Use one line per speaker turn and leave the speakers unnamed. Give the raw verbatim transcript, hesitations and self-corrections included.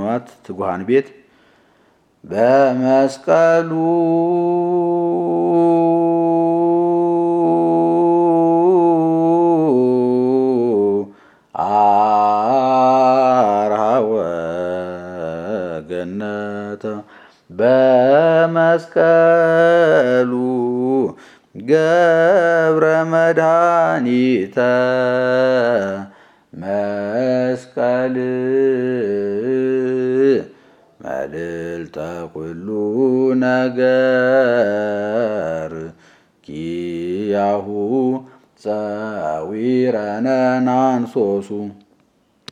ፍኖት ትጉሃን ቤት በመስቀሉ አርሃወ ገነተ በመስቀሉ ገብረ መድኃኒተ መስቀል መልዕልተ ኩሉ ነገር ኪያሁ ጸዊረነ ናንሶሱ